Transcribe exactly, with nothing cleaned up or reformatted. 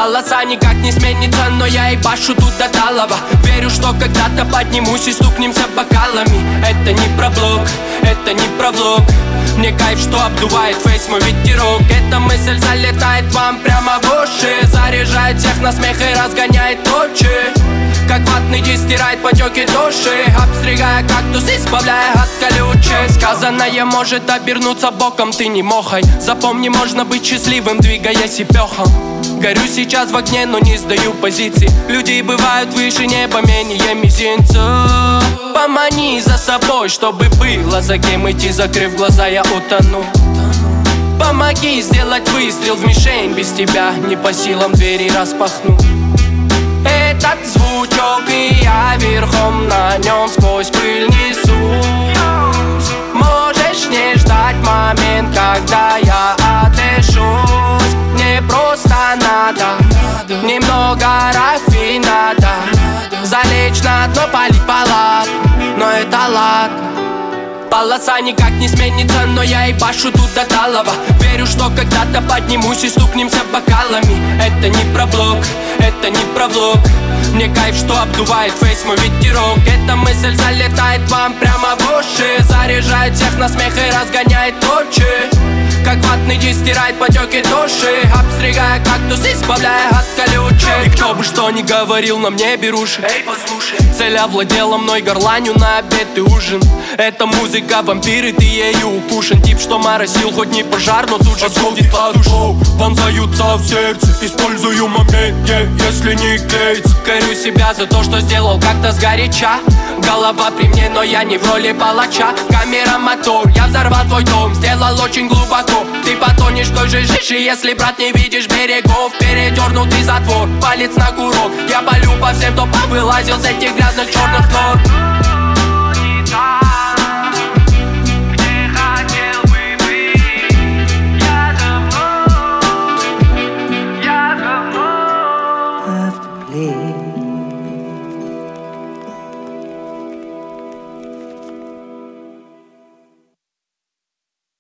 Полоса никак не сменится, но я ебашу тут до талого. Верю, что когда-то поднимусь и стукнемся бокалами. Это не про блог, это не про влог. Мне кайф, что обдувает фейс мой ветерок. Эта мысль залетает вам прямо в уши, заряжает всех на смех и разгоняет ночи. Как ватный диск стирает потеки души, обстригая кактус, избавляя от колючек. Сказанное может обернуться боком, ты не мохай. Запомни, можно быть счастливым, двигаясь и пехом. Горю сейчас в огне, но не сдаю позиции. Люди бывают выше неба, менее мизинца. Помани за собой, чтобы было за кем идти. Закрыв глаза, я утону. Помоги сделать выстрел в мишень. Без тебя не по силам двери распахну. Этот звучок, и я верхом на нем сквозь пыль несусь. Можешь не ждать момент, когда я отдышусь. Мне просто надо немного рафинада, залечь на дно, полить палат, но это ладно. Полоса никак не сменится, но я ебашу тут до талого. Верю, что когда-то поднимусь и стукнемся бокалами. Это не про блог, это не про влог. Мне кайф, что обдувает фейс мой ветерок. Эта мысль залетает вам прямо в уши, заряжает всех на смех и разгоняет ночи. Как ватный диск стирает потеки души, обстригая кактус, избавляя от колючек. И кто бы что ни говорил, на мне беруши. Эй, послушай, цель овладела мной, горланю на обед и ужин. Это музыка вампиры, ты ею укушен. Тип, что моросил, хоть не пожар, но тут же будет по душу. Вонзаются в сердце, использую момент, если не клеится. Корю себя за то, что сделал как-то сгоряча. Голова при мне, но я не в роли палача. Камера, мотор, я взорвал твой дом, сделал очень глубоко. Ты потонешь в той же жиже, если, брат, не видишь берегов. Передернутый затвор, палец на курок. Я полю по всем, кто повылазил с этих грязных черных нор. Leave.